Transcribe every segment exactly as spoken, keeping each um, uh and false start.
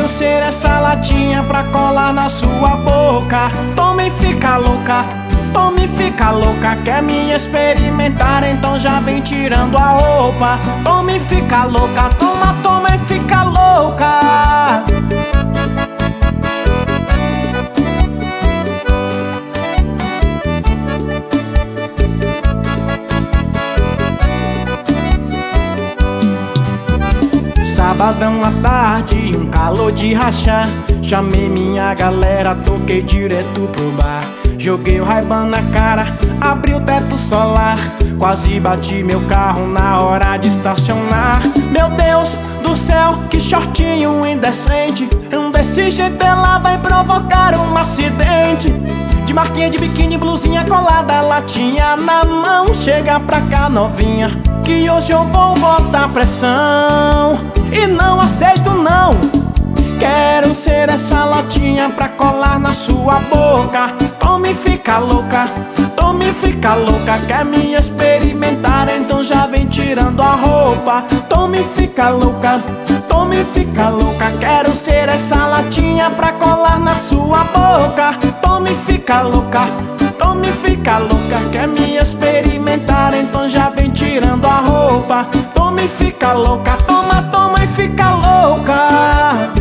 ser essa latinha pra colar na sua boca. Toma e fica louca, toma e fica louca. Quer me experimentar, então já vem tirando a roupa. Toma e fica louca, toma, toma e fica louca. Sabadão à tarde, um calor de rachar. Chamei minha galera, toquei direto pro bar. Joguei o Ray-Ban na cara, abri o teto solar. Quase bati meu carro na hora de estacionar. Meu Deus do céu, que shortinho indecente. Desse jeito ela vai provocar um acidente. De marquinha de biquíni, blusinha colada, latinha na mão. Chega pra cá novinha, que hoje eu vou botar pressão. E não aceito não. Quero ser essa latinha pra colar na sua boca. Toma e fica louca, toma e fica louca. Quer me experimentar, então já vem tirando a roupa. Toma e fica louca, toma e fica louca. Quero ser essa latinha pra colar na sua boca. Toma e fica louca, toma e fica louca. Quer me experimentar, então já vem tirando a roupa. Toma e fica louca, toma, toma e fica louca.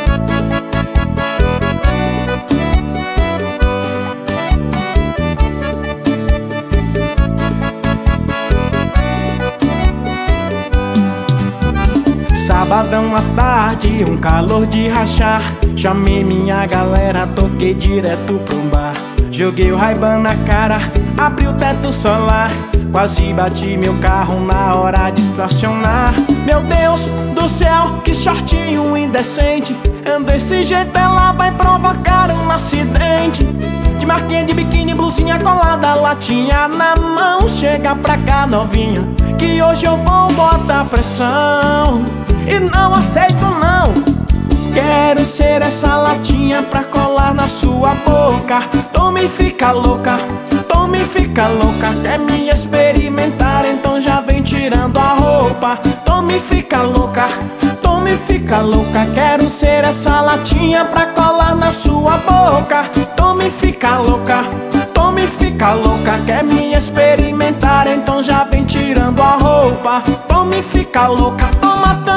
Sabadão à tarde, um calor de rachar. Chamei minha galera, toquei direto pro bar. Joguei o Ray-Ban na cara, abri o teto solar. Quase bati meu carro na hora de estacionar. Meu Deus do céu, que shortinho indecente. Desse jeito ela vai provocar um acidente. De marquinha de biquíni, blusinha colada, latinha na mão. Chega pra cá novinha, que hoje eu vou botar pressão. E não aceito não. Quero ser essa latinha pra colar na sua boca. Toma e fica louca, toma e fica louca. Quer me experimentar, então já vem tirando a roupa. Toma e fica louca, toma e fica louca. Quero ser essa latinha pra colar na sua boca. Toma e fica louca, toma e fica louca. Quer me experimentar, então já vem tirando a roupa. Toma e fica louca, toma, toma.